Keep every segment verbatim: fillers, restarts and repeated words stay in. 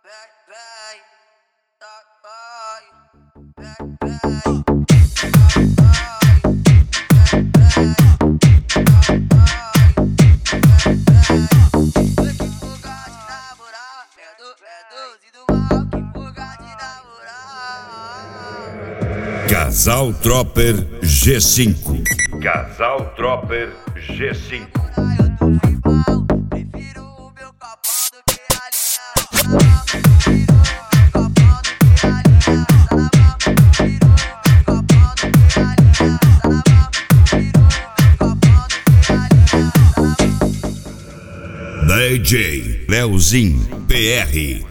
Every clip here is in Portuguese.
Casal Tropper G cinco. Casal Tropper G cinco. D J Leozinho P R.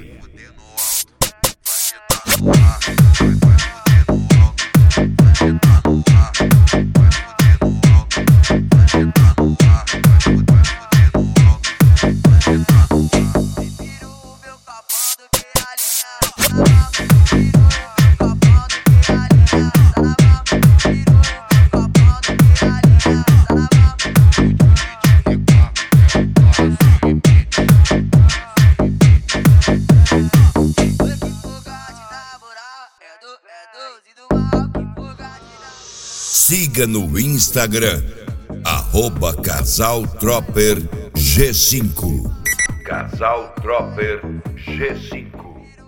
Siga no Instagram, arroba Casal Tropper G cinco. Casal Tropper G cinco.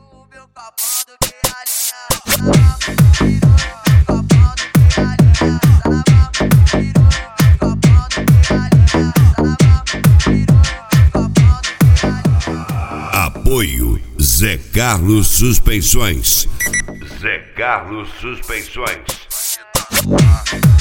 Apoio Zé Carlos Suspensões. Zé Carlos Suspensões.